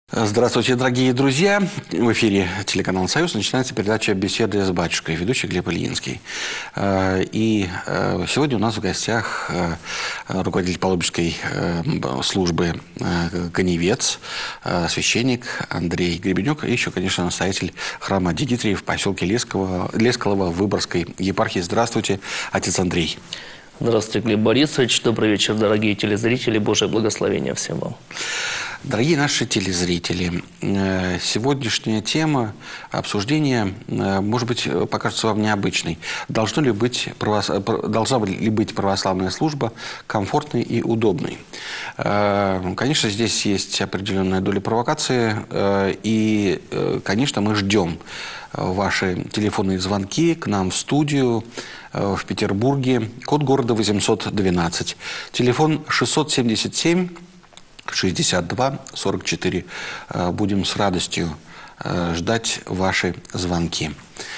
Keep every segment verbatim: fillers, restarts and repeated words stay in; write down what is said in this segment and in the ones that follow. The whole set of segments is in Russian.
Здравствуйте, дорогие друзья! В эфире телеканал «Союз» начинается передача «Беседы с батюшкой», ведущий Глеб Ильинский. И сегодня у нас в гостях руководитель Палубежской службы «Ганевец», священник Андрей Гребенюк и еще, конечно, настоятель храма Дигитрии в поселке Лесково, Лесково Выборгской епархии. Здравствуйте, отец Андрей. Здравствуйте, Глеб Борисович. Добрый вечер, дорогие телезрители. Божие благословение всем вам. Дорогие наши телезрители, сегодняшняя тема обсуждения, может быть, покажется вам необычной. Должна ли быть, правос... Должна ли быть православная служба комфортной и удобной? Конечно, здесь есть определенная доля провокации, и, конечно, мы ждем ваши телефонные звонки к нам в студию в Петербурге. Код города восемьсот двенадцать. Телефон шестьсот семьдесят семь шестьдесят два сорок четыре. Будем с радостью ждать ваши звонки.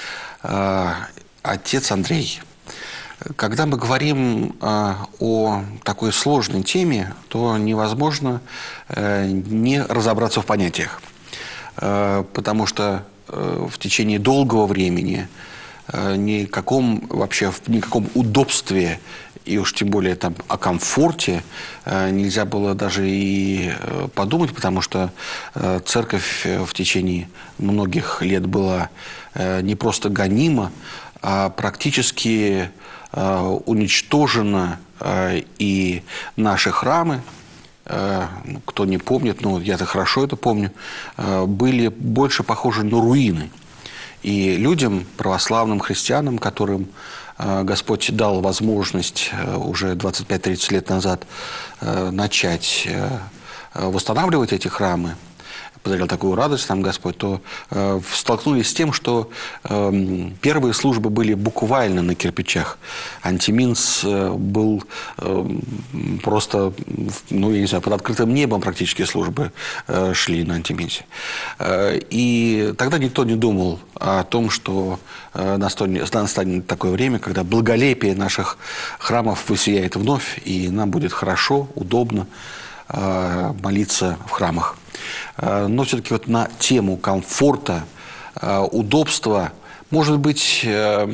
Отец Андрей, когда мы говорим о такой сложной теме, то невозможно не разобраться в понятиях. Потому что в течение долгого времени никаком вообще в никаком удобстве и уж тем более там о комфорте нельзя было даже и подумать, потому что церковь в течение многих лет была не просто гонима, а практически уничтожена, и наши храмы, кто не помнит, ну я-то хорошо это помню, были больше похожи на руины. И людям, православным христианам, которым Господь дал возможность уже двадцать пять тридцать лет назад начать восстанавливать эти храмы, подарил такую радость нам Господь, то э, столкнулись с тем, что э, первые службы были буквально на кирпичах. Антиминс э, был э, просто, ну, я не знаю, под открытым небом практически службы э, шли на Антиминсе. Э, и тогда никто не думал о том, что э, настанет, настанет такое время, когда благолепие наших храмов воссияет вновь, и нам будет хорошо, удобно э, молиться в храмах. Но все-таки вот на тему комфорта, удобства, может быть,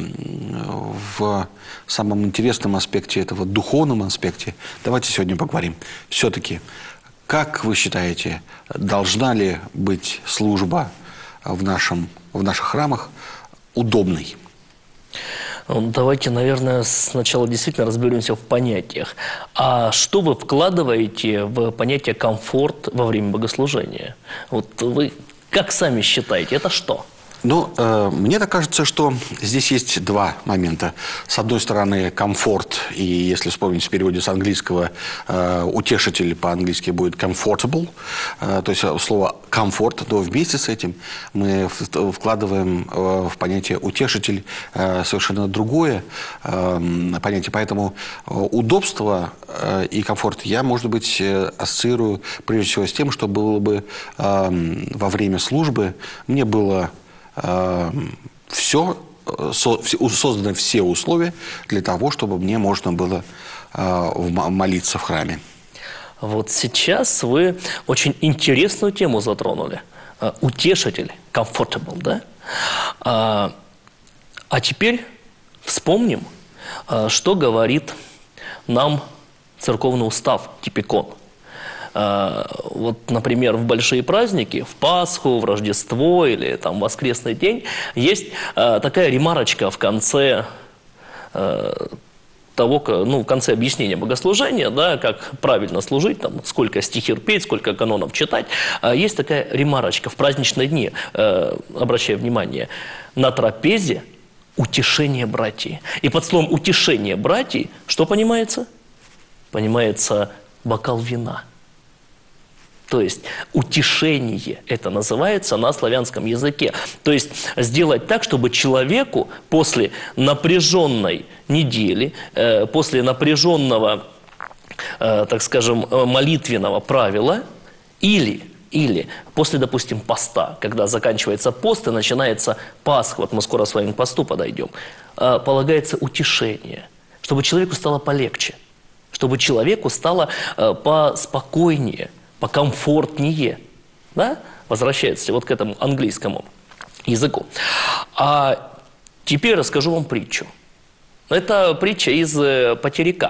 в самом интересном аспекте этого, духовном аспекте, давайте сегодня поговорим. Все-таки, как вы считаете, должна ли быть служба в, нашем, в наших храмах удобной? Давайте, наверное, сначала действительно разберемся в понятиях. А что вы вкладываете в понятие комфорт во время богослужения? Вот вы как сами считаете, это что? Ну, э, мне так кажется, что здесь есть два момента. С одной стороны, комфорт, и если вспомнить в переводе с английского, э, утешитель по-английски будет comfortable, э, то есть слово комфорт, но вместе с этим мы вкладываем э, в понятие утешитель э, совершенно другое э, понятие. Поэтому удобство э, и комфорт я, может быть, ассоциирую прежде всего с тем, что было бы э, во время службы, мне было все, созданы все условия для того, чтобы мне можно было молиться в храме. Вот сейчас вы очень интересную тему затронули. Утешитель, comfortable, да? А, а теперь вспомним, что говорит нам церковный устав, типикон. Вот, например, в большие праздники, в Пасху, в Рождество или там в воскресный день, есть э, такая ремарочка в конце э, того, ну, в конце объяснения богослужения, да, как правильно служить, там, сколько стихир петь, сколько канонов читать. Э, есть такая ремарочка в праздничные дни, э, обращаю внимание, на трапезе утешение братьев. И под словом утешение братьев, что понимается? Понимается бокал вина. То есть утешение это называется на славянском языке. То есть сделать так, чтобы человеку после напряженной недели, э, после напряженного, э, так скажем, молитвенного правила или, или после, допустим, поста, когда заканчивается пост и начинается Пасха, вот мы скоро с вами к посту подойдем, э, полагается утешение, чтобы человеку стало полегче, чтобы человеку стало э, поспокойнее, покомфортнее. да? Возвращается вот к этому английскому языку. А теперь расскажу вам притчу. Это притча из Потеряка.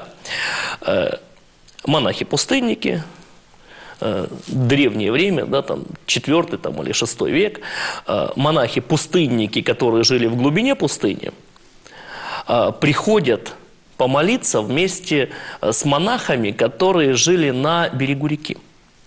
Монахи-пустынники, древнее время, да, там, четвёртый там, или шестой век, монахи-пустынники, которые жили в глубине пустыни, приходят помолиться вместе с монахами, которые жили на берегу реки.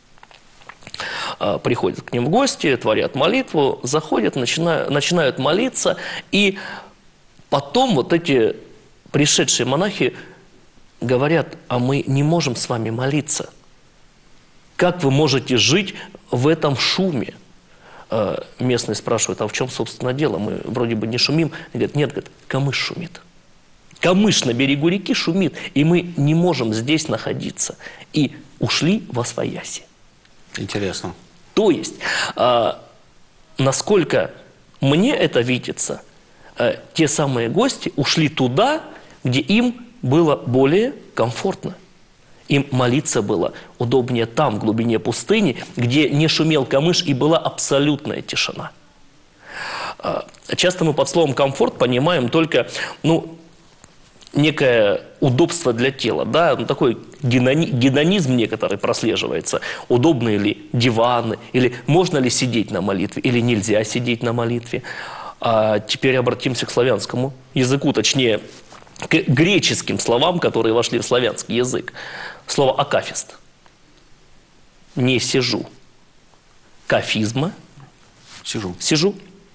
Приходят к ним в гости, творят молитву, заходят, начинают, начинают молиться, и потом вот эти пришедшие монахи говорят: а мы не можем с вами молиться. Как вы можете жить в этом шуме? Местные спрашивают: а в чем, собственно, дело? Мы вроде бы не шумим. Они говорят: нет, говорят, камыш шумит. Камыш на берегу реки шумит, и мы не можем здесь находиться. И ушли восвояси. Интересно. То есть, а, насколько мне это видится, а, те самые гости ушли туда, где им было более комфортно. Им молиться было удобнее там, в глубине пустыни, где не шумел камыш и была абсолютная тишина. А, часто мы под словом «комфорт» понимаем только, ну, некое удобство для тела, да, ну, такой гедони, гедонизм некоторый прослеживается. Удобные ли диваны, или можно ли сидеть на молитве, или нельзя сидеть на молитве. А теперь обратимся к славянскому языку, точнее, к греческим словам, которые вошли в славянский язык. Слово «акафист». Не сижу. Кафизма. Сижу. Сижу.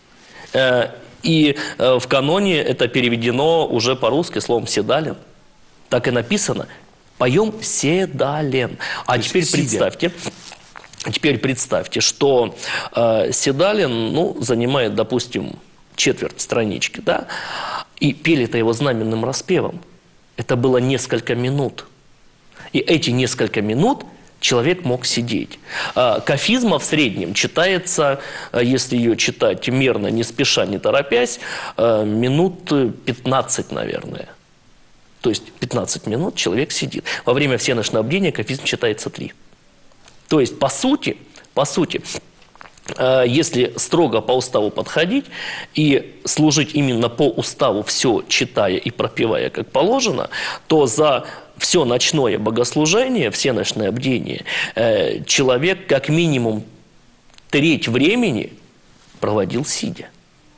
И в каноне это переведено уже по-русски словом «седален». Так и написано. Поем «седален». А теперь представьте, теперь представьте, что э, седален, ну, занимает, допустим, четверть странички, да? И пели-то его знаменным распевом. Это было несколько минут. И эти несколько минут человек мог сидеть. Кафизма в среднем читается, если ее читать мерно, не спеша, не торопясь, минут пятнадцать, наверное. То есть пятнадцать минут человек сидит. Во время всеночного кафизм читается три. То есть, по сути, по сути, если строго по уставу подходить и служить именно по уставу, все читая и пропевая как положено, то за все ночное богослужение, всеночное бдение, э, человек как минимум треть времени проводил сидя.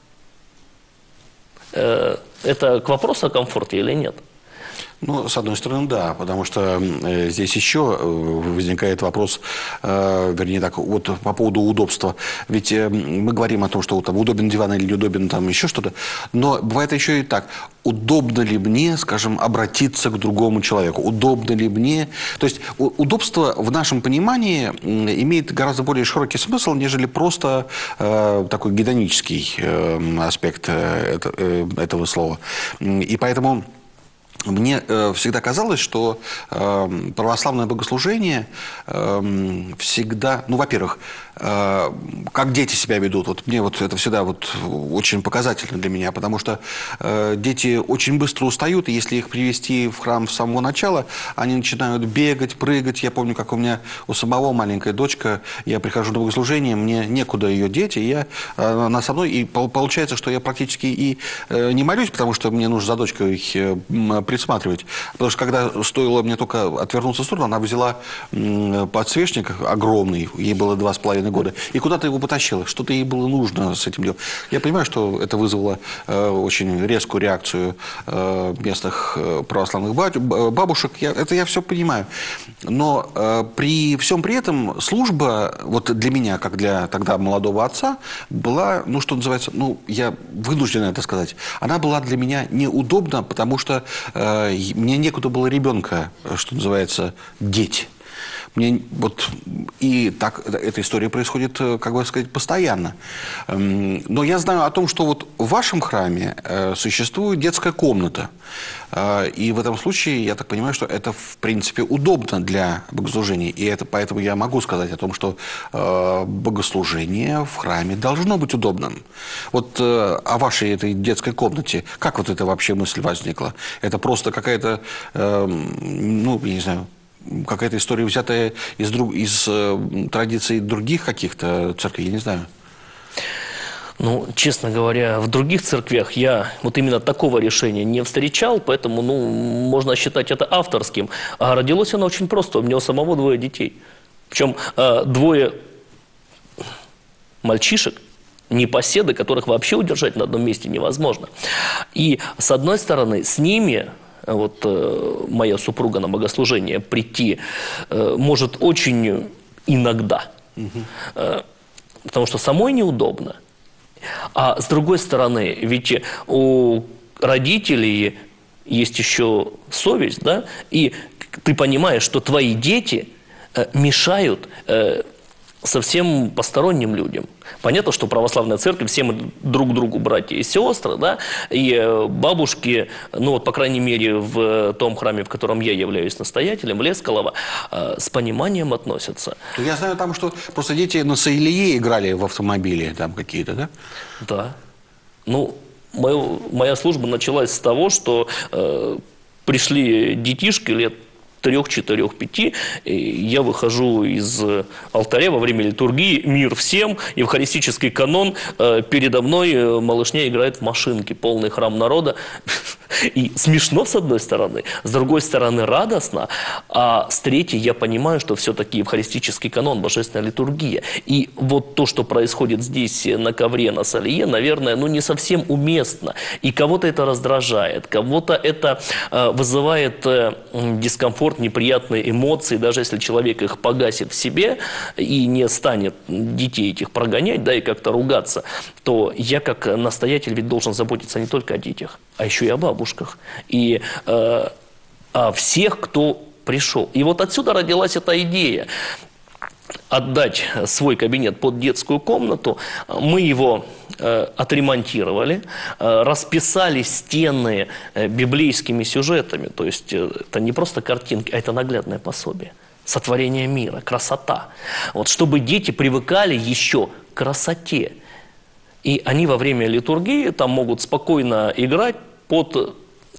Э, это к вопросу о комфорте или нет? Ну, с одной стороны, да, потому что э, здесь еще возникает вопрос, э, вернее так, вот по поводу удобства. Ведь э, мы говорим о том, что вот, там, удобен диван или неудобен там еще что-то, но бывает еще и так. Удобно ли мне, скажем, обратиться к другому человеку? Удобно ли мне? То есть удобство в нашем понимании имеет гораздо более широкий смысл, нежели просто э, такой гедонический э, аспект э, это, э, этого слова. И поэтому мне э, всегда казалось, что э, православное богослужение э, всегда, ну, во-первых, э, как дети себя ведут, вот мне вот это всегда вот очень показательно для меня, потому что э, дети очень быстро устают, и если их привести в храм с самого начала, они начинают бегать, прыгать. Я помню, как у меня у самого маленькая дочка, я прихожу на богослужение, мне некуда ее деть, и я, э, она со мной, и получается, что я практически и э, не молюсь, потому что мне нужно за дочкой э, присматривать. Потому что когда стоило мне только отвернуться в сторону, она взяла подсвечник огромный, ей было два с половиной года, и куда-то его потащила. Что-то ей было нужно с этим делать. Я понимаю, что это вызвало э, очень резкую реакцию э, местных э, православных бабушек. Я, это я все понимаю. Но э, при всем при этом служба, вот для меня, как для тогда молодого отца, была, ну, что называется, ну, я вынужден это сказать, она была для меня неудобна, потому что мне некуда было ребенка, что называется, деть. Мне вот и так эта история происходит, как бы сказать, постоянно. Но я знаю о том, что вот в вашем храме существует детская комната. И в этом случае, я так понимаю, что это, в принципе, удобно для богослужения. И это, поэтому я могу сказать о том, что богослужение в храме должно быть удобным. Вот о вашей этой детской комнате, как вот эта вообще мысль возникла? Это просто какая-то, ну, я не знаю, какая-то история, взятая из, друг, из э, традиций других каких-то церквей, я не знаю. Ну, честно говоря, в других церквях я вот именно такого решения не встречал, поэтому, ну, можно считать это авторским. А родилось оно очень просто. У меня у самого двое детей. Причем э, двое мальчишек, непоседы, которых вообще удержать на одном месте невозможно. И, с одной стороны, с ними... Вот э, моя супруга на богослужение прийти э, может очень иногда, угу. э, потому что самой неудобно. А с другой стороны, ведь у родителей есть еще совесть, да, и ты понимаешь, что твои дети э, мешают э, совсем посторонним людям. Понятно, что православная церковь, все мы друг другу братья и сестры, да, и бабушки, ну вот, по крайней мере, в том храме, в котором я являюсь настоятелем, Лескалово, с пониманием относятся. Я знаю там, что просто дети на Саилие играли в автомобиле там какие-то, да? Да. Ну, мою, моя служба началась с того, что э, пришли детишки лет трех, четырех, пяти, я выхожу из алтаря во время литургии, мир всем, евхаристический канон, передо мной малышня играет в машинки, полный храм народа. И смешно с одной стороны, с другой стороны радостно, а с третьей я понимаю, что все-таки евхаристический канон, божественная литургия. И вот то, что происходит здесь на ковре, на Салие, наверное, ну не совсем уместно. И кого-то это раздражает, кого-то это э, вызывает э, дискомфорт, неприятные эмоции, даже если человек их погасит в себе и не станет детей этих прогонять, да, и как-то ругаться, то я как настоятель ведь должен заботиться не только о детях, а еще и о бабушках, и э, о всех, кто пришел. И вот отсюда родилась эта идея отдать свой кабинет под детскую комнату. Мы его э, отремонтировали, э, расписали стены э, библейскими сюжетами. То есть э, это не просто картинки, а это наглядное пособие. Сотворение мира, красота. Вот, чтобы дети привыкали еще к красоте. И они во время литургии там могут спокойно играть под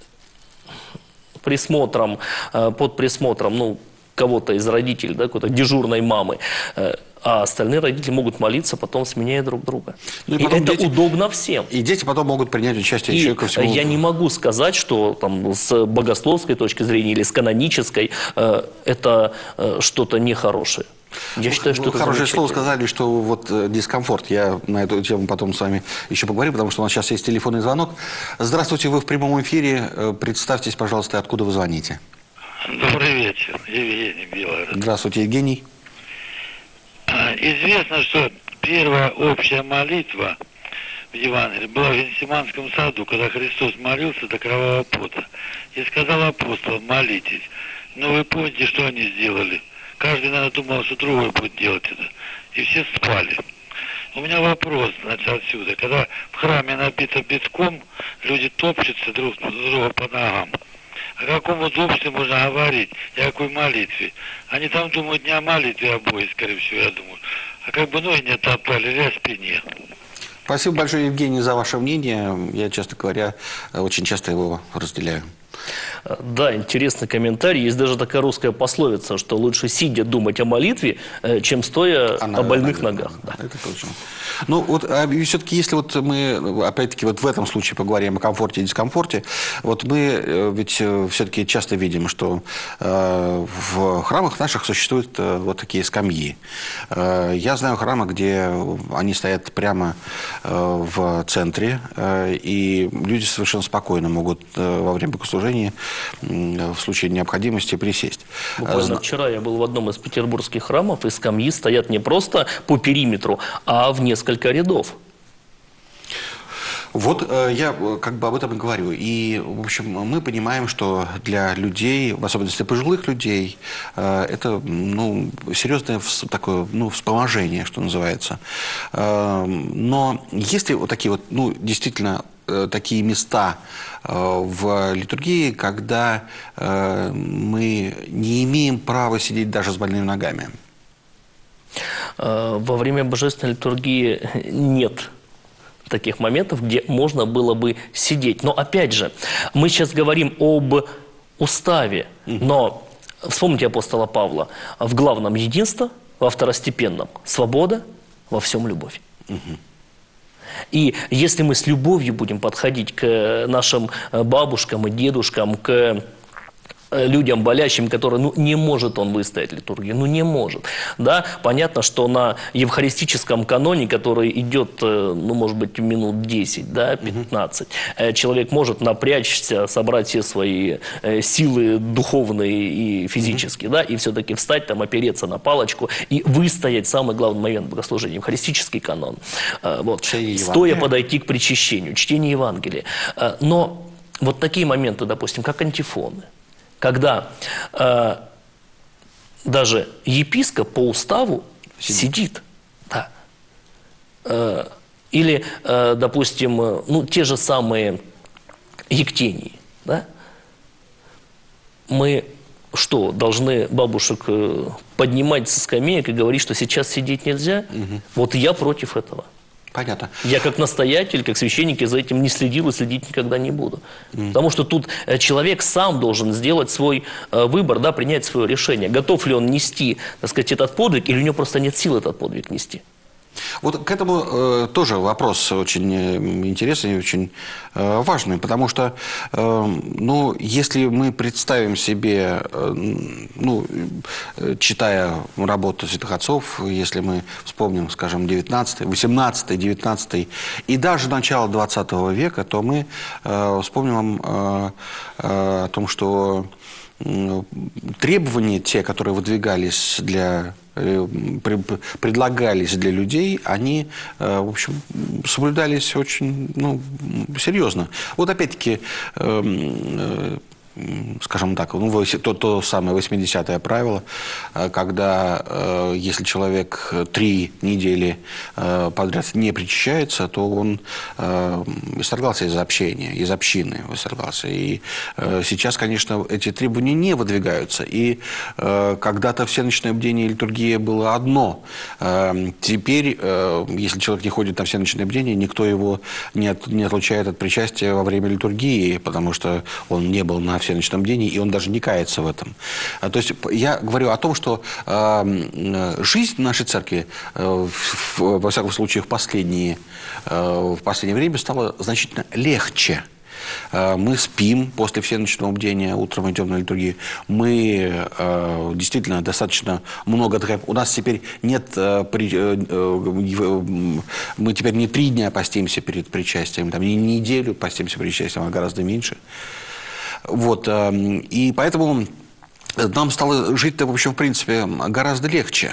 присмотром, под присмотром, ну, кого-то из родителей, да, какой-то дежурной мамы, а остальные родители могут молиться, потом сменяя друг друга. Ну, и, и это дети, удобно всем. И дети потом могут принять участие и еще ко всему. Я не могу сказать, что там, с богословской точки зрения или с канонической э, это э, что-то нехорошее. Я считаю, что это хорошее слово сказали, что вот дискомфорт. Я на эту тему потом с вами еще поговорю, потому что у нас сейчас есть телефонный звонок. Здравствуйте, вы в прямом эфире. Представьтесь, пожалуйста, откуда вы звоните. Добрый вечер, Евгений, Белгород. Здравствуйте, Евгений. Известно, что первая общая молитва в Евангелии была в Гефсиманском саду, когда Христос молился до кровавого пота. И сказал апостолам: молитесь. Но вы помните, что они сделали? Каждый, наверное, думал, что другой будет делать это. И все спали. У меня вопрос, значит, отсюда. Когда в храме набито битком, люди топчутся друг друга по ногам. О каком удобстве можно говорить и о какой молитве? Они там думают не о молитве обои, скорее всего, я думаю. А как бы ноги не оттопали, или о спине. Спасибо большое, Евгений, за ваше мнение. Я, честно говоря, очень часто его разделяю. Да, интересный комментарий. Есть даже такая русская пословица, что лучше сидя думать о молитве, чем стоя Она, о больных наверное, ногах. Да. Это точно. Ну, вот, а все-таки, если вот мы, опять-таки, вот в этом случае поговорим о комфорте и дискомфорте, вот мы ведь все-таки часто видим, что э, в храмах наших существуют э, вот такие скамьи. Э, я знаю храмы, где они стоят прямо э, в центре, э, и люди совершенно спокойно могут э, во время богослужения э, в случае необходимости присесть. Буквально Зна... вчера я был в одном из петербургских храмов, и скамьи стоят не просто по периметру, а в несколько рядов. Вот э, я как бы об этом и говорю. И, в общем, мы понимаем, что для людей, в особенности для пожилых людей, э, это, ну, серьезное такое, ну, вспоможение, что называется. Э, но есть ли вот такие вот, ну, действительно, э, такие места э, в литургии, когда э, мы не имеем права сидеть даже с больными ногами? Во время божественной литургии нет таких моментов, где можно было бы сидеть. Но опять же, мы сейчас говорим об уставе, но Вспомните апостола Павла. В главном единство, во второстепенном свобода, во всем любовь. Угу. И если мы с любовью будем подходить к нашим бабушкам и дедушкам, к людям болящим, которые, ну, не может он выстоять литургию, ну, не может. Да, понятно, что на евхаристическом каноне, который идет, ну, может быть, минут десять, да, пятнадцать, mm-hmm. человек может напрячься, собрать все свои силы духовные и физические, mm-hmm. да, и все-таки встать там, опереться на палочку и выстоять самый главный момент богослужения, евхаристический канон. Вот. Стоя подойти к причащению, чтение Евангелия. Но вот такие моменты, допустим, как антифоны, когда э, даже епископ по уставу сидит, сидит да. э, или, э, допустим, ну, те же самые ектении, да? Мы что, должны бабушек поднимать со скамеек и говорить, что сейчас сидеть нельзя? Угу. Вот я против этого. Понятно. Я как настоятель, как священник, за этим не следил и следить никогда не буду. Mm. Потому что тут человек сам должен сделать свой э, выбор, да, принять свое решение. Готов ли он нести, так сказать, этот подвиг, или у него просто нет сил этот подвиг нести. Вот к этому э, тоже вопрос очень интересный и очень э, важный, потому что, э, ну, если мы представим себе, э, ну, читая работу святых отцов, если мы вспомним, скажем, девятнадцатый, восемнадцатый, девятнадцатый и даже начало двадцатого века, то мы э, вспомним э, э, о том, что э, требования, те, которые выдвигались для... предлагались для людей, они, в общем, соблюдались очень, ну, серьезно. Вот опять-таки, скажем так, ну, то, то самое восьмидесятое правило, когда если человек три недели подряд не причащается, то он исторгался из общения, из общины исторгался. И сейчас, конечно, эти требования не выдвигаются. И когда-то всеночное бдение и литургия было одно. Теперь, если человек не ходит на всеночное бдение, никто его не, от, не отлучает от причастия во время литургии, потому что он не был на всеночном бдении, и он даже не кается в этом. То есть я говорю о том, что жизнь нашей церкви, во всяком случае, в последние, в последнее время стала значительно легче. Мы спим после всеночного бдения, утром идем на литургию. Мы э, действительно достаточно много... У нас теперь нет... Э, при, э, мы теперь не три дня постимся перед причастием, там, не неделю постимся перед причастием, а гораздо меньше. Вот, э, и поэтому... Нам стало жить-то, в общем, в принципе, гораздо легче.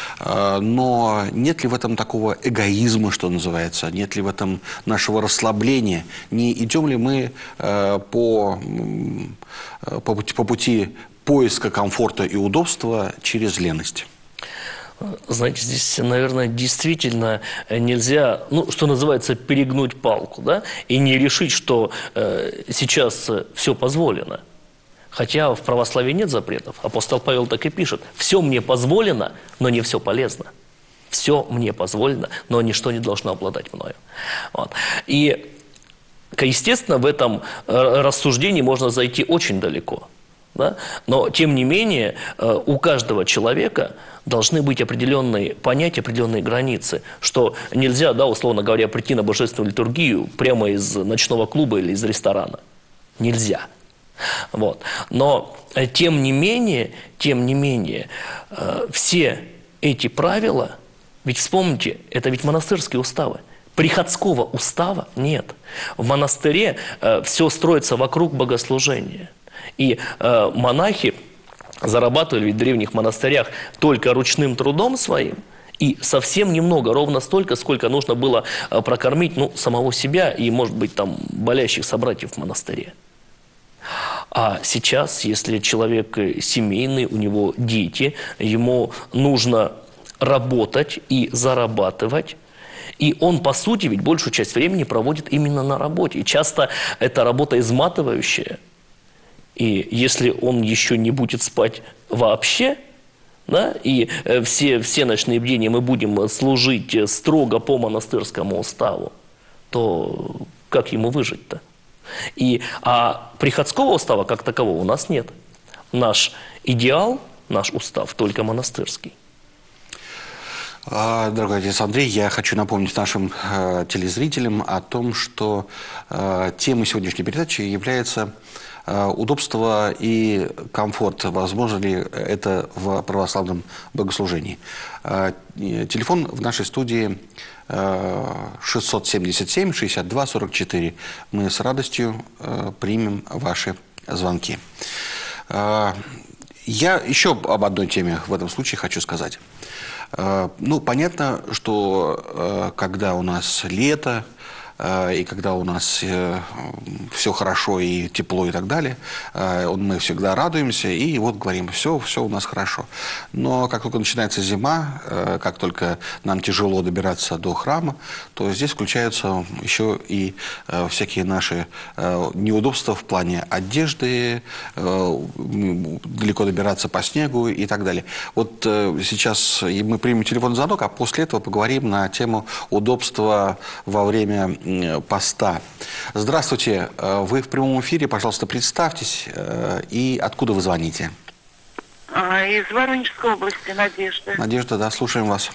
Но нет ли в этом такого эгоизма, что называется? Нет ли в этом нашего расслабления? Не идем ли мы по, по, по пути поиска комфорта и удобства через леность? Знаете, здесь, наверное, действительно нельзя, ну, что называется, перегнуть палку, да, и не решить, что э, сейчас все позволено. Хотя в православии нет запретов. Апостол Павел так и пишет: «Все мне позволено, но не все полезно. Все мне позволено, но ничто не должно обладать мною». Вот. И, естественно, в этом рассуждении можно зайти очень далеко. Да? Но, тем не менее, у каждого человека должны быть определенные понятия, определенные границы, что нельзя, да, условно говоря, прийти на божественную литургию прямо из ночного клуба или из ресторана. Нельзя. Вот. Но, тем не менее, тем не менее, э, все эти правила, ведь вспомните, это ведь монастырские уставы. Приходского устава нет. В монастыре э, все строится вокруг богослужения. И э, монахи зарабатывали ведь в древних монастырях только ручным трудом своим, и совсем немного, ровно столько, сколько нужно было э, прокормить, ну, самого себя и, может быть, там, болящих собратьев в монастыре. А сейчас, если человек семейный, у него дети, ему нужно работать и зарабатывать, и он, по сути, ведь большую часть времени проводит именно на работе. И часто эта работа изматывающая. И если он еще не будет спать вообще, да, и все, все ночные бдения мы будем служить строго по монастырскому уставу, то как ему выжить-то? И, а приходского устава как такового у нас нет. наш идеал, наш устав только монастырский. Дорогой отец Андрей, я хочу напомнить нашим э, телезрителям о том, что э, темой сегодняшней передачи является э, удобство и комфорт. Возможно ли это в православном богослужении? Э, телефон в нашей студии э, шестьсот семьдесят семь шестьдесят два сорок четыре. Мы с радостью э, примем ваши звонки. Э, я еще об одной теме в этом случае хочу сказать. Ну, понятно, что когда у нас лето, и когда у нас все хорошо и тепло и так далее, мы всегда радуемся и вот говорим, все, все у нас хорошо. Но как только начинается зима, как только нам тяжело добираться до храма, то здесь включаются еще и всякие наши неудобства в плане одежды, далеко добираться по снегу и так далее. Вот сейчас мы примем телефонный звонок, а после этого поговорим на тему удобства во время поста. Здравствуйте, вы в прямом эфире, пожалуйста, представьтесь и откуда вы звоните? Из Воронежской области, Надежда. Надежда, да, слушаем вас.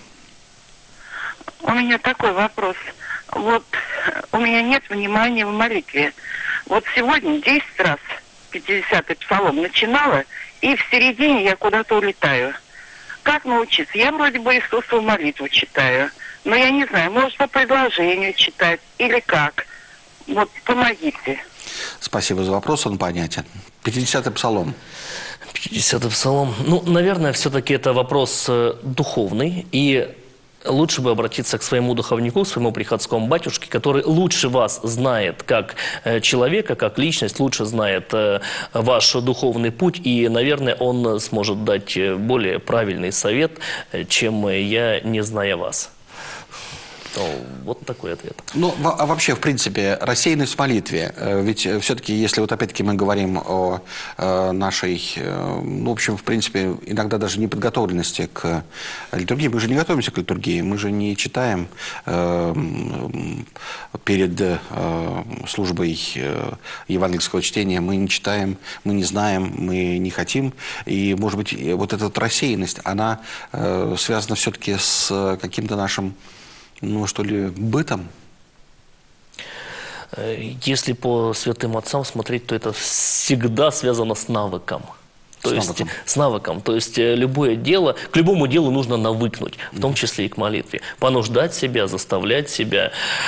У меня такой вопрос. Вот у меня нет внимания в молитве. Вот сегодня десять раз пятидесятый псалом начинала, и в середине я куда-то улетаю. Как научиться? Я вроде бы Иисусову молитву читаю. Но я не знаю, может, по предложению читать или как. Вот, помогите. Спасибо за вопрос, он понятен. пятидесятый псалом. пятидесятый псалом. Ну, наверное, все-таки это вопрос э, духовный. И лучше бы обратиться к своему духовнику, к своему приходскому батюшке, который лучше вас знает как э, человека, как личность, лучше знает э, ваш духовный путь. И, наверное, он сможет дать более правильный совет, э, чем я, не зная вас. Ну, вот такой ответ. Ну, а вообще, в принципе, рассеянность в молитве. Ведь все-таки, если вот опять-таки мы говорим о нашей, ну, в общем, в принципе, иногда даже неподготовленности к литургии. Мы же не готовимся к литургии, мы же не читаем э, перед э, службой э, евангельского чтения, мы не читаем, мы не знаем, мы не хотим. И, может быть, вот эта вот рассеянность, она э, связана все-таки с каким-то нашим, ну, что ли, бытом? Если по святым отцам смотреть, то это всегда связано с навыком. То с есть навыком. с навыком. То есть любое дело, к любому делу нужно навыкнуть, в том числе и к молитве. Понуждать себя, заставлять себя.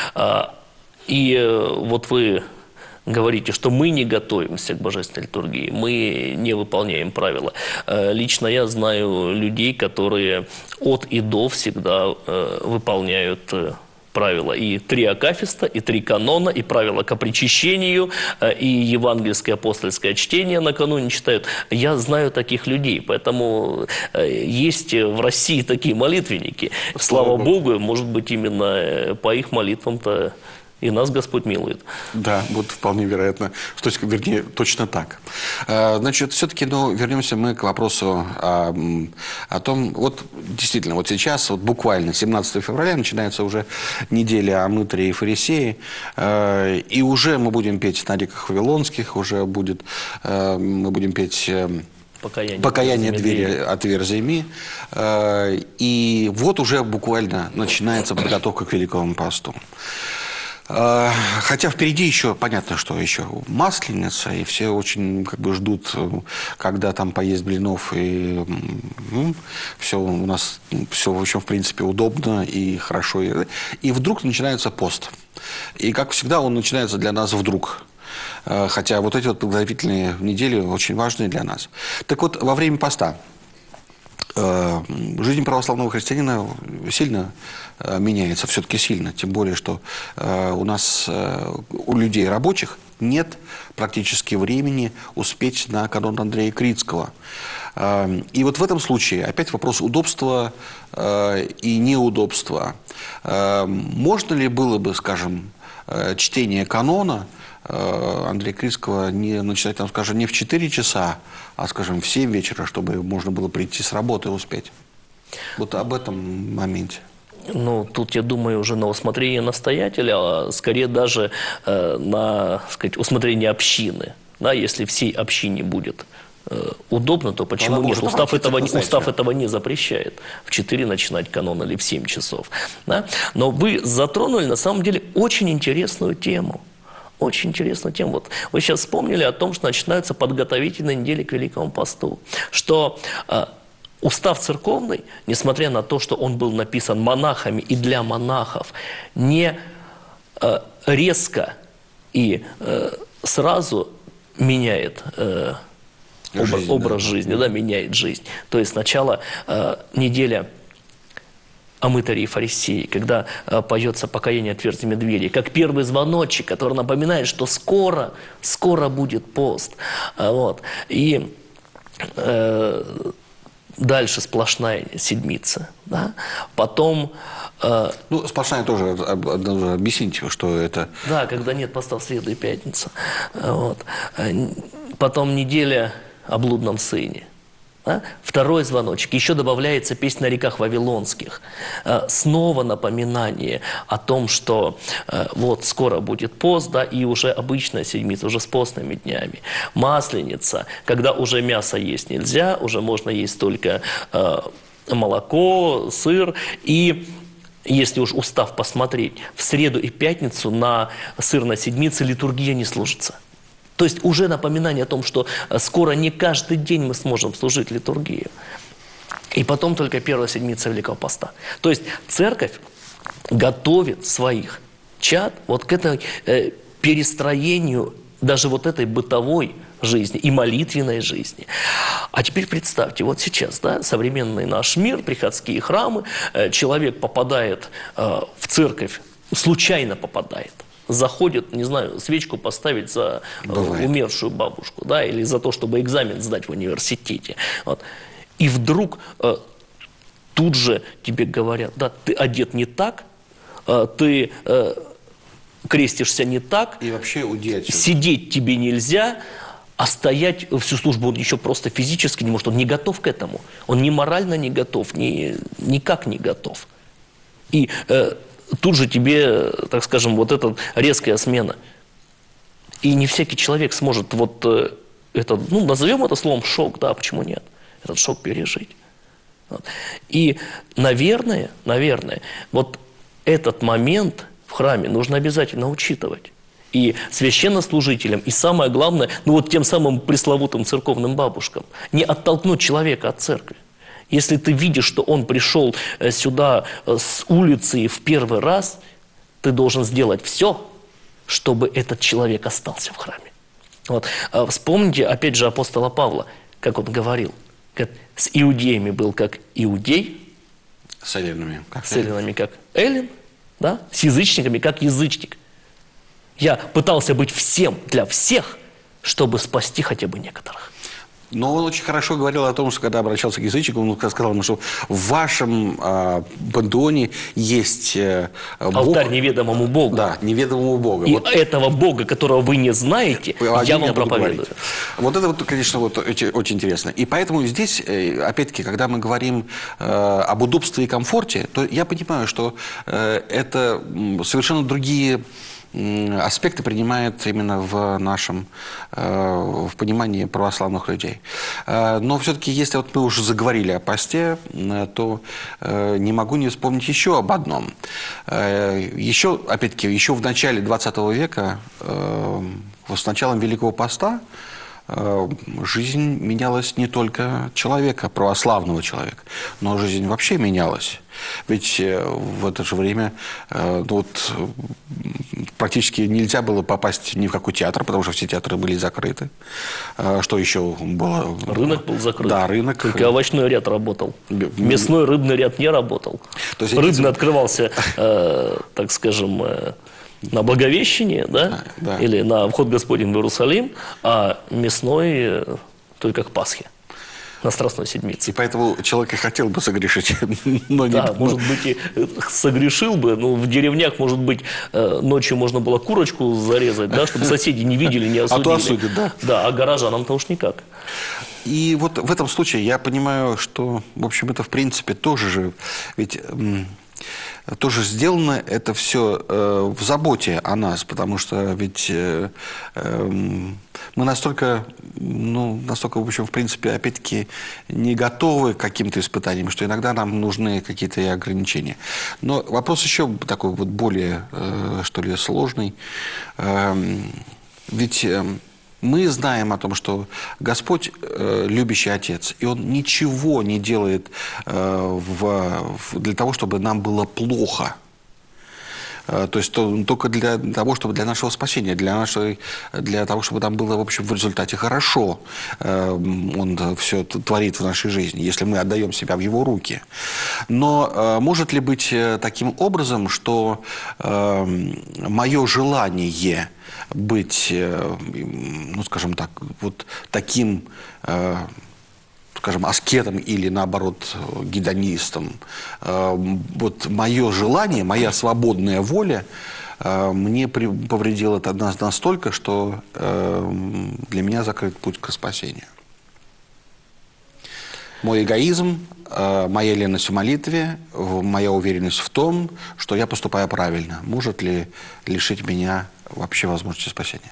И вот вы говорите, что мы не готовимся к божественной литургии, мы не выполняем правила. Лично я знаю людей, которые от и до всегда выполняют правила. И три акафиста, и три канона, и правила к опричащению, и евангельское апостольское чтение накануне читают. Я знаю таких людей, поэтому есть в России такие молитвенники. Слава Богу, может быть, именно по их молитвам-то и нас Господь милует. Да, вот вполне вероятно, что, вернее, точно так. Значит, все-таки, ну, вернемся мы к вопросу о, о том, вот действительно, вот сейчас, вот буквально семнадцатого февраля начинается уже неделя о мытаре и фарисее, и уже мы будем петь на реках Вавилонских, уже будет, мы будем петь Покаяние, Покаяние двери отверзай ми. И вот уже буквально начинается подготовка к Великому посту. Хотя впереди еще, понятно, что еще Масленица, и все очень как бы ждут, когда там поесть блинов, и ну, все у нас, все, в общем, в принципе, удобно и хорошо. И, и вдруг начинается пост. И, как всегда, он начинается для нас вдруг. Хотя вот эти вот подготовительные недели очень важны для нас. Так вот, во время поста жизнь православного христианина сильно меняется, все-таки сильно. Тем более, что у нас, у людей рабочих, нет практически времени успеть на канон Андрея Критского. И вот в этом случае опять вопрос удобства и неудобства. Можно ли было бы, скажем, чтение канона Андрея Критского не начинать, там, скажем, не в четыре часа, а, скажем, в семь вечера, чтобы можно было прийти с работы и успеть? Вот об этом моменте. Ну, тут, я думаю, уже на усмотрение настоятеля, а скорее даже э, на, сказать, усмотрение общины. Да, если всей общине будет э, удобно, то почему Она нет? может Устав этого, не- обратиться устав к этого не запрещает. В четыре начинать канон или в семь часов. Да? Но вы затронули на самом деле очень интересную тему. Очень интересную тему. Вот вы сейчас вспомнили о том, что начинаются подготовительные недели к Великому посту. Что э, устав церковный, несмотря на то, что он был написан монахами и для монахов, не э, резко и э, сразу меняет э, образ, Жизнь, образ да. жизни, да, меняет жизнь. То есть сначала э, неделя о мытаре и фарисее, когда э, поется покаяние отверстиями двери, как первый звоночек, который напоминает, что скоро, скоро будет пост. А, вот. И э, дальше сплошная седмица. Да? Потом... Э, Ну, сплошная тоже, об- об- нужно объяснить, что это... да, когда нет поста в среду и пятницу. А, вот. А, н- Потом неделя о блудном сыне. Да? Второй звоночек. Еще добавляется песнь на реках вавилонских. А, Снова напоминание о том, что а, вот скоро будет пост, да, и уже обычная седмица, уже с постными днями. Масленица, когда уже мясо есть нельзя, уже можно есть только а, молоко, сыр. И если уж устав посмотреть, в среду и пятницу на сырной седмице литургия не служится. То есть уже напоминание о том, что скоро не каждый день мы сможем служить литургию. И потом только первая седмица Великого Поста. То есть церковь готовит своих чад вот к этой э, перестроению даже вот этой бытовой жизни и молитвенной жизни. А теперь представьте, вот сейчас, да, современный наш мир, приходские храмы, э, человек попадает э, в церковь, случайно попадает. Заходит, не знаю, свечку поставить за э, Бывает. умершую бабушку, да, или за то, чтобы экзамен сдать в университете. Вот. И вдруг э, тут же тебе говорят, да, ты одет не так, э, ты э, крестишься не так, И вообще уйди отсюда. сидеть тебе нельзя, а стоять всю службу он еще просто физически не может, он не готов к этому, он ни морально не готов, ни, никак не готов. И э, тут же тебе, так скажем, вот эта резкая смена. И не всякий человек сможет вот э, это, ну, назовем это словом шок, да, почему нет, этот шок пережить. Вот. И, наверное, наверное, вот этот момент в храме нужно обязательно учитывать. И священнослужителям, и самое главное, ну вот тем самым пресловутым церковным бабушкам, не оттолкнуть человека от церкви. Если ты видишь, что он пришел э, сюда э, с улицы в первый раз, ты должен сделать все, чтобы этот человек остался в храме. Вот. А вспомните, опять же, апостола Павла, как он говорил, как с иудеями был как иудей, С эллинами. Как с эллинами как эллин, да? С язычниками как язычник. Я пытался быть всем для всех, чтобы спасти хотя бы некоторых. Но он очень хорошо говорил о том, что когда обращался к язычникам, он сказал ему, что в вашем э, пантеоне есть э, Бог. Алтарь неведомому Богу. Да, неведомому Богу. И Вот этого Бога, которого вы не знаете, о я нем вам буду проповедую. говорить. Вот это, вот, конечно, вот очень, очень интересно. И поэтому здесь, э, опять-таки, когда мы говорим э, об удобстве и комфорте, то я понимаю, что э, это м, совершенно другие м, аспекты принимает именно в нашем, э, в понимании православных людей. Э, но все-таки, если вот мы уже заговорили о посте, э, то э, не могу не вспомнить еще об одном. Э, еще, опять-таки, еще в начале двадцатого века, э, с началом Великого Поста, э, жизнь менялась не только человека, православного человека, но жизнь вообще менялась. Ведь э, в это же время э, ну, вот, э, практически нельзя было попасть ни в какой театр, потому что все театры были закрыты. Э, что еще было? Рынок был закрыт. Да, рынок. Только овощной ряд работал. Г- Мясной, рыбный ряд не работал. То есть, Рыбный эти- открывался, э, так скажем, э, на Благовещение, да? Да. Или на вход Господень в Иерусалим, а мясной э, только к Пасхе, на Страстной Седмице. И поэтому человек и хотел бы согрешить, но не... Да, может быть, и э, согрешил бы, но в деревнях, может быть, э, ночью можно было курочку зарезать, да, чтобы соседи не видели, не осудили. А то осудят, да. Да, а горожанам-то уж никак. И вот в этом случае я понимаю, что, в общем, это в принципе тоже же, ведь м, тоже сделано это все э, в заботе о нас, потому что ведь э, э, мы настолько, ну, настолько, в общем, в принципе, опять-таки, не готовы к каким-то испытаниям, что иногда нам нужны какие-то и ограничения. Но вопрос еще такой вот более, э, что ли, сложный. Э, ведь... Э, Мы знаем о том, что Господь э, любящий Отец, и Он ничего не делает э, в, в, для того, чтобы нам было плохо. Э, то есть то, только для того, чтобы для нашего спасения, для, нашей, для того, чтобы нам было, в общем, в результате хорошо. Э, он все творит в нашей жизни, если мы отдаем себя в Его руки. Но э, может ли быть таким образом, что э, мое желание быть, ну, скажем так, вот таким, скажем, аскетом или, наоборот, гедонистом, вот мое желание, моя свободная воля мне повредила настолько, что для меня закрыт путь к спасению. Мой эгоизм, моя леность в молитве, моя уверенность в том, что я поступаю правильно, может ли лишить меня вообще возможности спасения?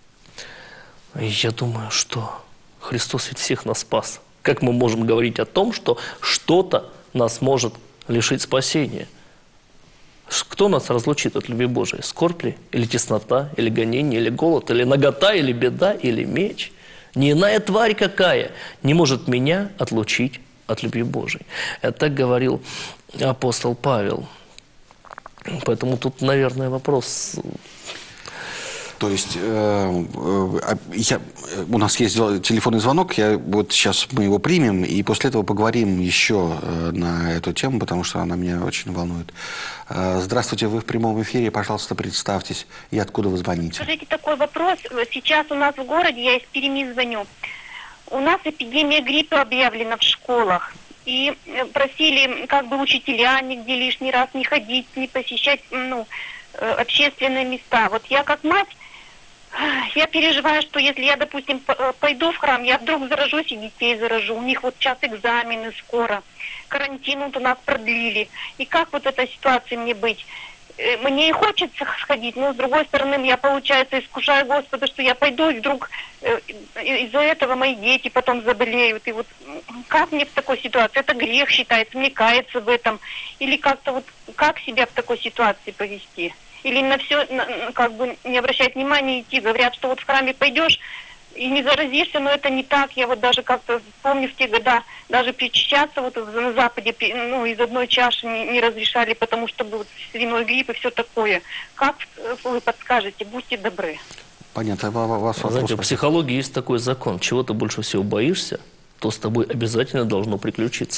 Я думаю, что Христос ведь всех нас спас. Как мы можем говорить о том, что что-то нас может лишить спасения? Кто нас разлучит от любви Божией? Скорбь ли? Или теснота? Или гонение? Или голод? Или нагота? Или беда? Или меч? Ни иная тварь какая не может меня отлучить от любви Божией. Это так говорил апостол Павел. Поэтому тут, наверное, вопрос... То есть э, э, я, у нас есть телефонный звонок, я, вот сейчас мы его примем, и после этого поговорим еще э, на эту тему, потому что она меня очень волнует. Э, здравствуйте, вы в прямом эфире, пожалуйста, представьтесь, и откуда вы звоните? Скажите, такой вопрос. Сейчас у нас в городе, я из Перми звоню, у нас эпидемия гриппа объявлена в школах. И просили как бы учителя нигде лишний раз не ходить, не посещать, ну, общественные места. Вот я как мать, я переживаю, что если я, допустим, пойду в храм, я вдруг заражусь и детей заражу. У них вот сейчас экзамены скоро. Карантин вот у нас продлили. И как вот этой ситуации мне быть? Мне и хочется сходить, но с другой стороны, я, получается, искушаю Господа, что я пойду, и вдруг из-за этого мои дети потом заболеют. И вот как мне в такой ситуации? Это грех считается, мне каяться в этом. Или как-то вот, как себя в такой ситуации повести? Или на все, на, как бы не обращать внимания, идти. Говорят, что вот в храме пойдешь и не заразишься, но это не так. Я вот даже как-то помню в те года, даже причащаться вот на Западе, ну, из одной чаши не, не разрешали, потому что был свиной грипп и все такое. Как вы подскажете? Будьте добры. Понятно. Вас вопрос. Знаете, в психологии есть такой закон. Чего ты больше всего боишься, то с тобой обязательно должно приключиться.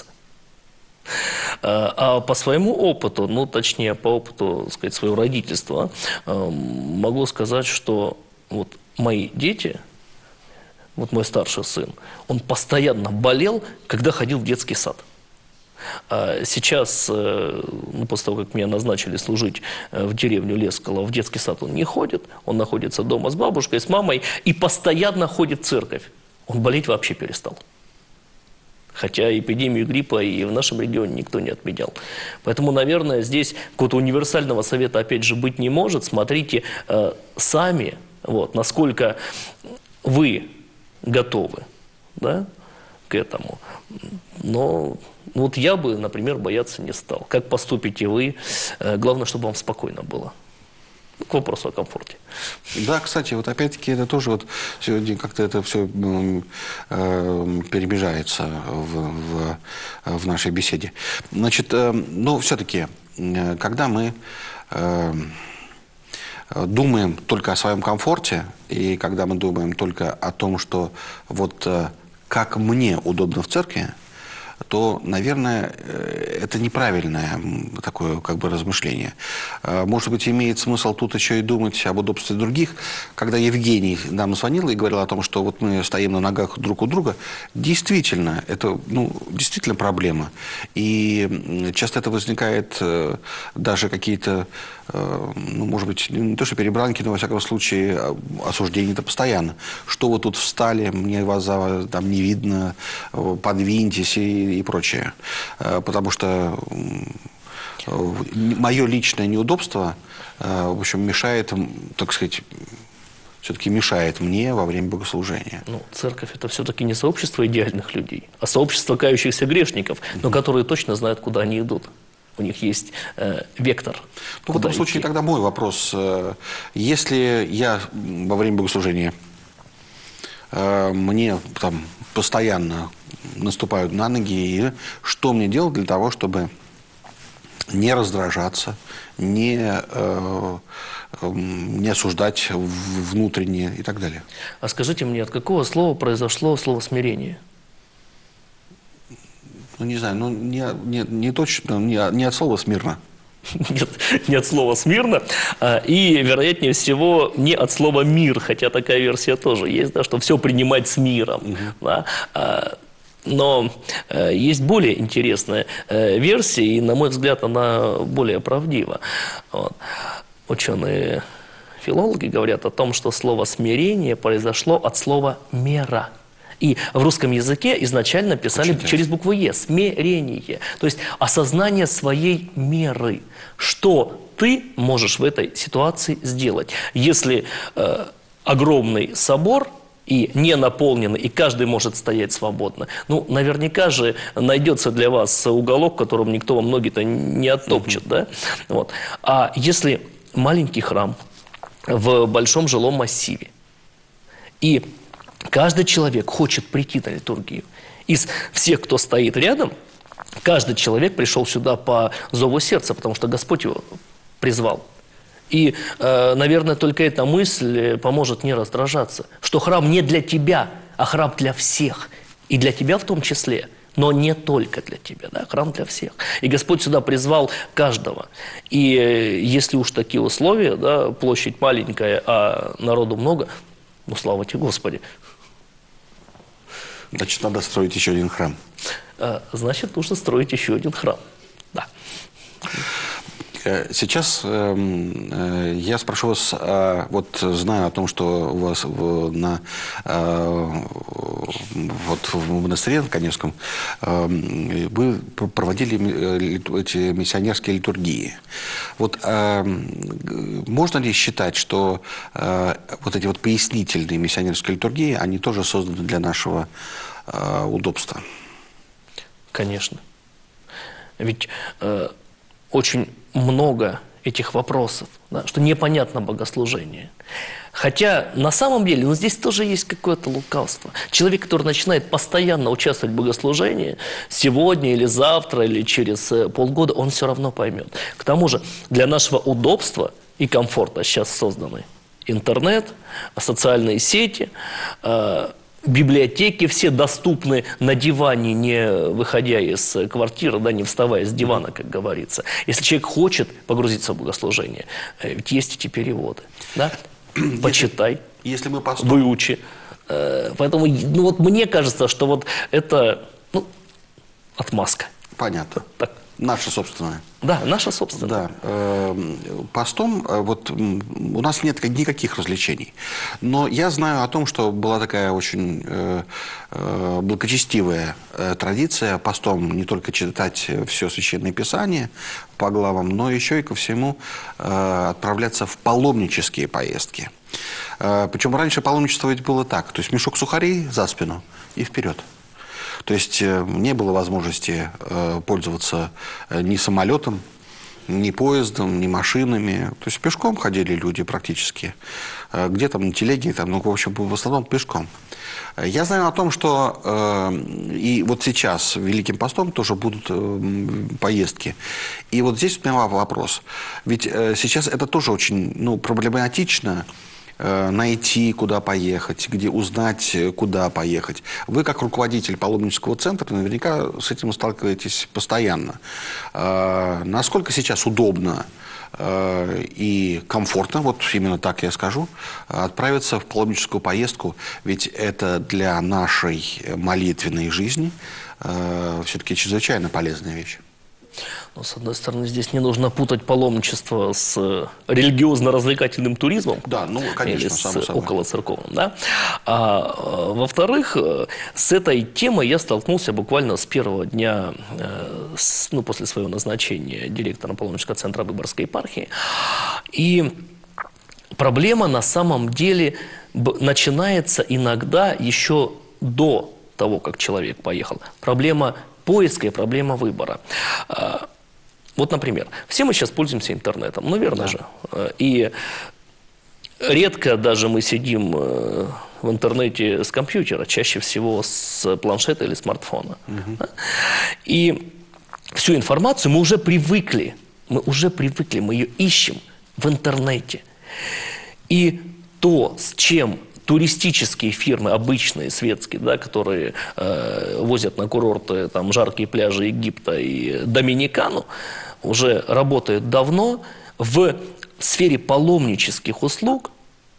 А по своему опыту, ну, точнее, по опыту, так сказать, своего родительства, могу сказать, что вот мои дети, вот мой старший сын, он постоянно болел, когда ходил в детский сад. А сейчас, ну, после того, как меня назначили служить в деревню Лескало, в детский сад он не ходит, он находится дома с бабушкой, с мамой и постоянно ходит в церковь. Он болеть вообще перестал. Хотя эпидемию гриппа и в нашем регионе никто не отменял. Поэтому, наверное, здесь какого-то универсального совета, опять же, быть не может. Смотрите э, сами, вот, насколько вы готовы, да, к этому. Но вот я бы, например, бояться не стал. Как поступите вы? Э, главное, чтобы вам спокойно было. К вопросу о комфорте. Да, кстати, вот опять-таки это тоже вот сегодня как-то это все э, перемежается в, в, в нашей беседе. Значит, э, ну, все-таки, э, когда мы э, думаем только о своем комфорте, и когда мы думаем только о том, что вот э, как мне удобно в церкви, то, наверное, это неправильное такое как бы размышление. Может быть, имеет смысл тут еще и думать об удобстве других. Когда Евгений нам звонил и говорил о том, что вот мы стоим на ногах друг у друга, действительно, это, ну, действительно проблема. И часто это возникает даже какие-то, ну, может быть, не то что перебранки, но, во всяком случае, осуждения-то постоянно. Что вы тут встали, мне вас там не видно, подвиньтесь и и прочее. Потому что мое личное неудобство, в общем, мешает, так сказать, все-таки мешает мне во время богослужения. Ну, церковь – это все-таки не сообщество идеальных людей, а сообщество кающихся грешников, но которые точно знают, куда они идут. У них есть э, вектор. Ну, в этом случае тогда мой вопрос. Если я во время богослужения, э, мне там постоянно наступают на ноги, что мне делать для того, чтобы не раздражаться, не, э, э, не осуждать внутренне и так далее? А скажите мне, от какого слова произошло слово «смирение»? Ну, не знаю, ну, не, не, не точно, не, не от слова «смирно». Нет, не от слова «смирно», и, вероятнее всего, не от слова «мир», хотя такая версия тоже есть, да, что все принимать с миром. Угу. Да. Но есть более интересная версия, и, на мой взгляд, она более правдива. Вот. Ученые-филологи говорят о том, что слово «смирение» произошло от слова «мера». И в русском языке изначально писали Очень через букву «е» – смирение. То есть осознание своей меры. Что ты можешь в этой ситуации сделать? Если э, огромный собор и не наполненный, и каждый может стоять свободно, ну, наверняка же найдется для вас уголок, в котором никто вам ноги-то не оттопчет. Mm-hmm. Да? Вот. А если маленький храм в большом жилом массиве, и каждый человек хочет прийти на литургию. Из всех, кто стоит рядом, каждый человек пришел сюда по зову сердца, потому что Господь его призвал. И, э, наверное, только эта мысль поможет не раздражаться, что храм не для тебя, а храм для всех. И для тебя в том числе, но не только для тебя, да, храм для всех. И Господь сюда призвал каждого. И э, если уж такие условия, да, площадь маленькая, а народу много, ну, слава тебе, Господи. Значит, надо строить еще один храм. Значит, нужно строить еще один храм. Да. Сейчас э, я спрошу вас, э, вот знаю о том, что у вас в, на, э, вот в монастыре в Каневском э, вы проводили эти миссионерские литургии. Вот э, можно ли считать, что э, вот эти вот пояснительные миссионерские литургии, они тоже созданы для нашего э, удобства? Конечно. Ведь э, очень много этих вопросов, да, что непонятно богослужение. Хотя на самом деле, ну, здесь тоже есть какое-то лукавство. Человек, который начинает постоянно участвовать в богослужении, сегодня или завтра, или через полгода, он все равно поймет. К тому же, для нашего удобства и комфорта сейчас созданы интернет, социальные сети, э, библиотеки все доступны на диване, не выходя из квартиры, да, не вставая с дивана, как говорится. Если человек хочет погрузиться в богослужение, ведь есть эти переводы. Да? Почитай, если мы поступ... выучи. Поэтому, ну, вот мне кажется, что вот это, ну, отмазка. Понятно. Так. Наша собственная. Да, наша собственная. Да. Постом вот у нас нет никаких развлечений. Но я знаю о том, что была такая очень благочестивая традиция постом не только читать все Священное Писание по главам, но еще и ко всему отправляться в паломнические поездки. Причем раньше паломничество ведь было так. То есть мешок сухарей за спину и вперед. То есть не было возможности пользоваться ни самолетом, ни поездом, ни машинами. То есть пешком ходили люди практически. Где там на телеге, там, ну, в общем, в основном пешком. Я знаю о том, что э, и вот сейчас Великим постом тоже будут э, поездки. И вот здесь у меня вопрос. Ведь э, сейчас это тоже очень, ну, проблематично. Найти, куда поехать, где узнать, куда поехать. Вы, как руководитель паломнического центра, наверняка с этим сталкиваетесь постоянно. Насколько сейчас удобно и комфортно, вот именно так я скажу, отправиться в паломническую поездку, ведь это для нашей молитвенной жизни все-таки чрезвычайно полезная вещь. Ну, с одной стороны, здесь не нужно путать паломничество с религиозно-развлекательным туризмом. Да, ну, конечно, или с само собой. околоцерковным. Да? А, э, во-вторых, э, с этой темой я столкнулся буквально с первого дня, э, с, ну, после своего назначения директором паломнического центра Выборгской епархии. И проблема на самом деле начинается иногда еще до того, как человек поехал. Проблема поиска и проблема выбора. Вот, например, все мы сейчас пользуемся интернетом, ну, верно да. же. И редко даже мы сидим в интернете с компьютера, чаще всего с планшета или смартфона. Угу. И всю информацию мы уже привыкли, мы уже привыкли, мы ее ищем в интернете. И то, с чем туристические фирмы, обычные, светские, да, которые э, возят на курорты там, жаркие пляжи Египта и Доминикану, уже работают давно. В сфере паломнических услуг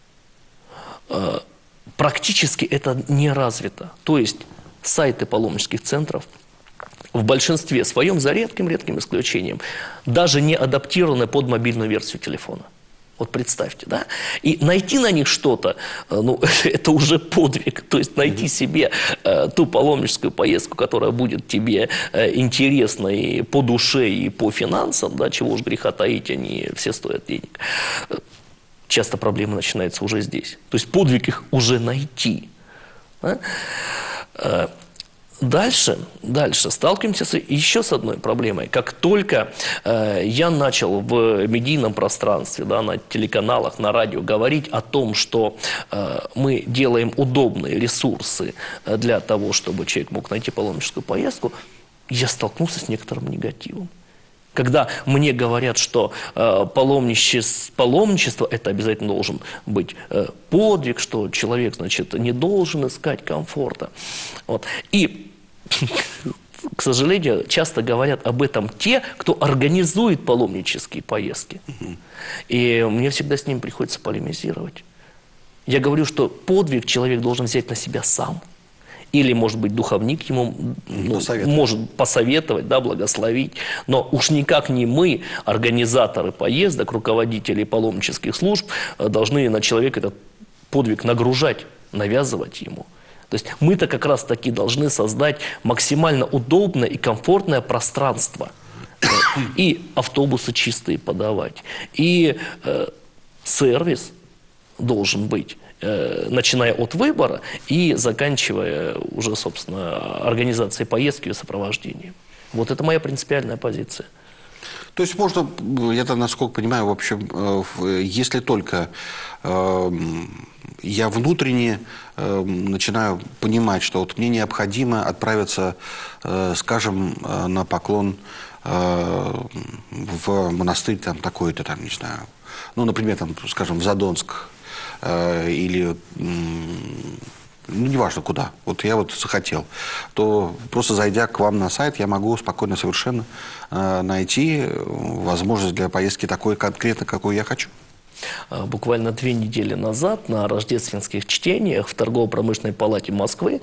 э, практически это не развито. То есть сайты паломнических центров в большинстве своем, за редким-редким исключением, даже не адаптированы под мобильную версию телефона. Вот представьте, да? И найти на них что-то, ну, это уже подвиг. То есть найти mm-hmm. себе э, ту паломническую поездку, которая будет тебе э, интересна и по душе, и по финансам, да, чего уж греха таить, они все стоят денег. Часто проблемы начинаются уже здесь. То есть подвиг их уже найти. Да? Э, Дальше, дальше сталкиваемся с, еще с одной проблемой. Как только э, я начал в медийном пространстве, да, на телеканалах, на радио говорить о том, что э, мы делаем удобные ресурсы для того, чтобы человек мог найти паломническую поездку, я столкнулся с некоторым негативом. Когда мне говорят, что э, паломничество, паломничество это обязательно должен быть э, подвиг, что человек, значит, не должен искать комфорта. Вот. И, к сожалению, часто говорят об этом те, кто организует паломнические поездки. И мне всегда с ним приходится полемизировать. Я говорю, что подвиг человек должен взять на себя сам. Или, может быть, духовник ему ну, может посоветовать, да, благословить. Но уж никак не мы, организаторы поездок, руководители паломнических служб, должны на человека этот подвиг нагружать, навязывать ему. То есть мы-то как раз таки должны создать максимально удобное и комфортное пространство. И автобусы чистые подавать, и э, сервис должен быть. Начиная от выбора и заканчивая уже, собственно, организацией поездки и сопровождением. Вот это моя принципиальная позиция. То есть можно, я-то насколько понимаю, в общем, если только э, я внутренне э, начинаю понимать, что вот мне необходимо отправиться, э, скажем, на поклон э, в монастырь там такой-то, там, не знаю, ну, например, там, скажем, в Задонск, или, ну, неважно куда, вот я вот захотел, то просто зайдя к вам на сайт, я могу спокойно совершенно найти возможность для поездки такой конкретно, какой я хочу. Буквально две недели назад на рождественских чтениях в торгово-промышленной палате Москвы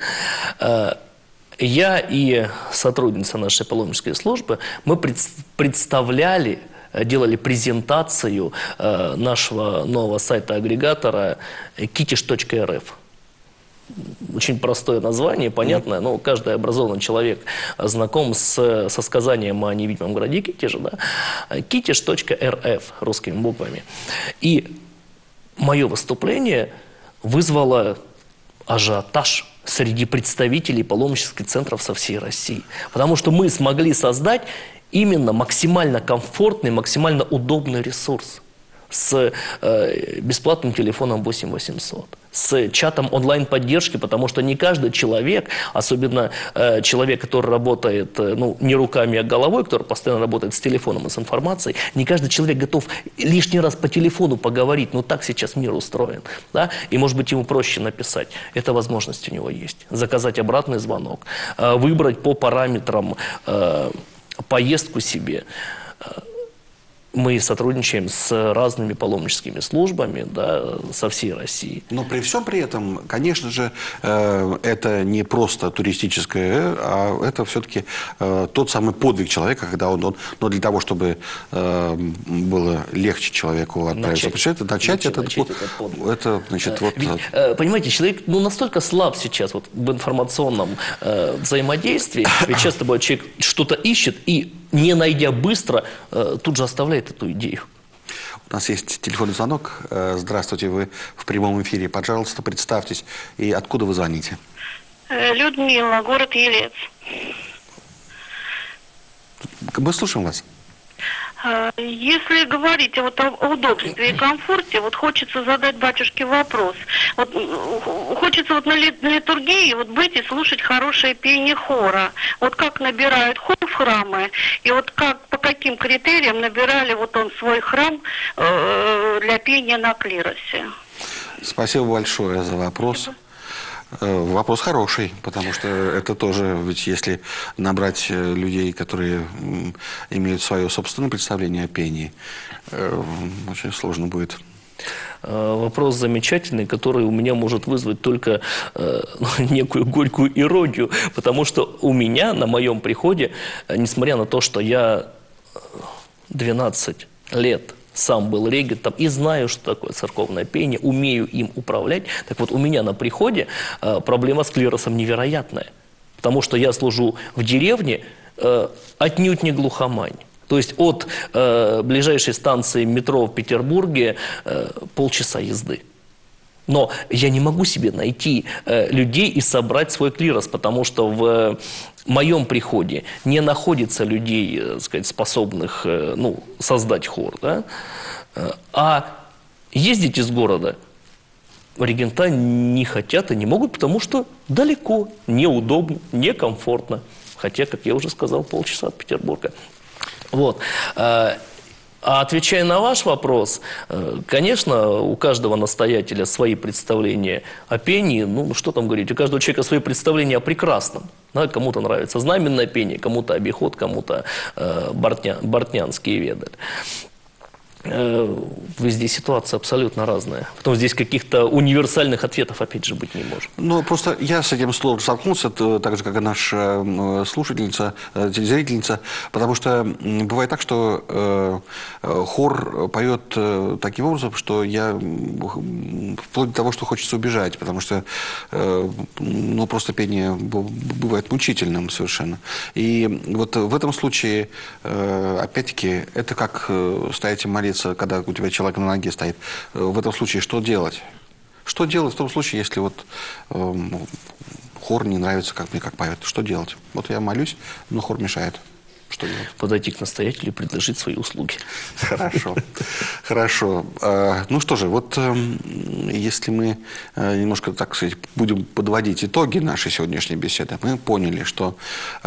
я и сотрудница нашей паломнической службы, мы представляли, делали презентацию э, нашего нового сайта-агрегатора китиш точка эр эф. Очень простое название, понятное, но каждый образованный человек знаком с, со сказанием о невидимом городе Китеже, да? китиш точка эр эф русскими буквами. И мое выступление вызвало ажиотаж среди представителей паломнических центров со всей России. Потому что мы смогли создать именно максимально комфортный, максимально удобный ресурс с э, бесплатным телефоном восемь восемьсот, с чатом онлайн-поддержки, потому что не каждый человек, особенно э, человек, который работает э, ну, не руками, а головой, который постоянно работает с телефоном и с информацией, не каждый человек готов лишний раз по телефону поговорить, но так сейчас мир устроен. Да? И, может быть, ему проще написать. Эта возможность у него есть. Заказать обратный звонок, э, выбрать по параметрам э, поездку себе. мы сотрудничаем с разными паломническими службами, да, со всей России. Но при всем при этом, конечно же, э, это не просто туристическое, а это все-таки э, тот самый подвиг человека, когда он, он но для того, чтобы э, было легче человеку отправиться в это, начать, этот, начать этот подвиг. Это, значит, вот... Ведь, э, понимаете, человек ну, настолько слаб сейчас вот, в информационном э, взаимодействии, ведь часто бывает, человек что-то ищет и, не найдя быстро, э, тут же оставляет эту идею. У нас есть телефонный звонок. Здравствуйте, вы в прямом эфире. Пожалуйста, представьтесь. И откуда вы звоните? Людмила, город Елец. Мы слушаем вас. Если говорить вот о удобстве и комфорте, вот хочется задать батюшке вопрос. Вот хочется вот на литургии вот быть и слушать хорошее пение хора. Вот как набирают хор в храмы, и вот как по каким критериям набирали вот он свой храм э, для пения на клиросе. Спасибо большое за вопрос. Вопрос хороший, потому что это тоже, ведь если набрать людей, которые имеют свое собственное представление о пении, очень сложно будет. Вопрос замечательный, который у меня может вызвать только э, некую горькую иронию, потому что у меня на моем приходе, несмотря на то, что я двенадцать лет сам был регентом и знаю, что такое церковное пение, умею им управлять. Так вот, у меня на приходе э, проблема с клиросом невероятная. Потому что я служу в деревне э, отнюдь не глухомань. То есть от э, ближайшей станции метро в Петербурге э, полчаса езды. Но я не могу себе найти э, людей и собрать свой клирос, потому что в э, моем приходе не находится людей, э, сказать, способных э, ну, создать хор. Да? А ездить из города регента не хотят и не могут, потому что далеко, неудобно, некомфортно. Хотя, как я уже сказал, полчаса от Петербурга. Вот. А отвечая на ваш вопрос, конечно, у каждого настоятеля свои представления о пении, ну, что там говорить, у каждого человека свои представления о прекрасном. Да, кому-то нравится знаменное пение, кому-то обиход, кому-то э, бортня, бортнянские веды. Везде ситуация абсолютно разная. Потом здесь каких-то универсальных ответов, опять же, быть не может. Ну, просто я с этим словом столкнулся, так же, как и наша слушательница, телезрительница, потому что бывает так, что э, хор поет таким образом, что я вплоть до того, что хочется убежать, потому что э, ну, просто пение бывает мучительным совершенно. И вот в этом случае, э, опять-таки, это как стоять и молиться, когда у тебя человек на ноге стоит. В этом случае что делать? Что делать в том случае, если вот э, хор не нравится, как мне как поет? Что делать? Вот я молюсь, но хор мешает. Что делать? Подойти к настоятелю и предложить свои услуги. Хорошо. Хорошо. Ну что же, вот если мы немножко, так сказать, будем подводить итоги нашей сегодняшней беседы, мы поняли, что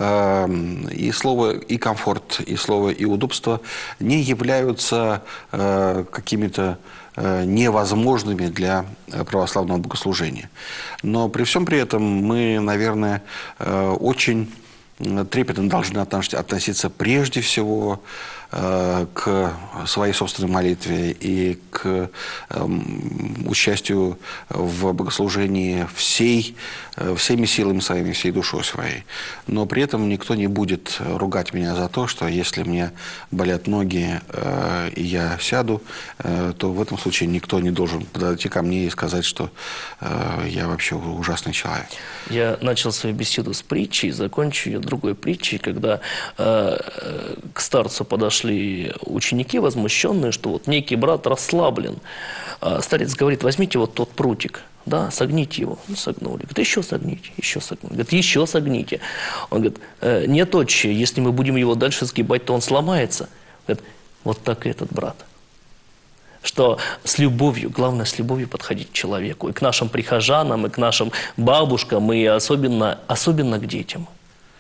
и слово «и комфорт», и слово «и удобство» не являются какими-то невозможными для православного богослужения. Но при всем при этом мы, наверное, очень трепетно должны относиться прежде всего э, к своей собственной молитве и к э, участию в богослужении всей, э, всеми силами своими, всей душой своей. Но при этом никто не будет ругать меня за то, что если мне болят ноги э, и я сяду, э, то в этом случае никто не должен подойти ко мне и сказать, что э, я вообще ужасный человек. Я начал свою беседу с притчей, закончу ее другой притчей, когда э, к старцу подошли ученики возмущенные, что вот некий брат расслаблен. А старец говорит: возьмите вот тот прутик, да, согните его. Ну, согнули. Говорит: еще согните, еще согните. Говорит: еще согните. Он говорит: э, нет, отче, если мы будем его дальше сгибать, то он сломается. Говорит: вот так и этот брат. Что с любовью, главное с любовью подходить к человеку, и к нашим прихожанам, и к нашим бабушкам, и особенно, особенно к детям.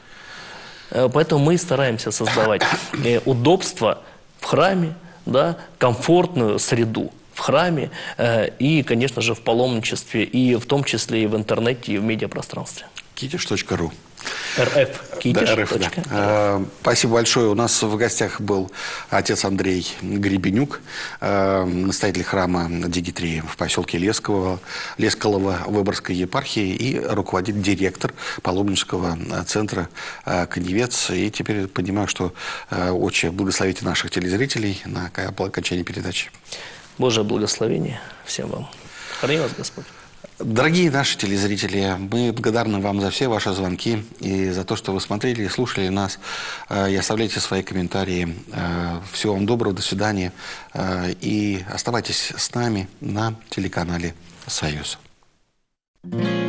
Поэтому мы стараемся создавать удобство в храме, да, комфортную среду в храме и, конечно же, в паломничестве, и в том числе и в интернете, и в медиапространстве. китиш точка ру эр эф Китиш. Да, эр эф, да. Э, Спасибо большое. У нас в гостях был отец Андрей Гребенюк, э, настоятель храма Дигитрии в поселке Лесково, Лесколово Выборгской епархии и руководитель, директор паломнического центра э, Каневец. И теперь понимаю, что э, отче, благословите наших телезрителей на окончании передачи. Божие благословение всем вам. Храни вас Господь. Дорогие наши телезрители, мы благодарны вам за все ваши звонки и за то, что вы смотрели и слушали нас. И оставляйте свои комментарии. Всего вам доброго, до свидания. И оставайтесь с нами на телеканале «Союз».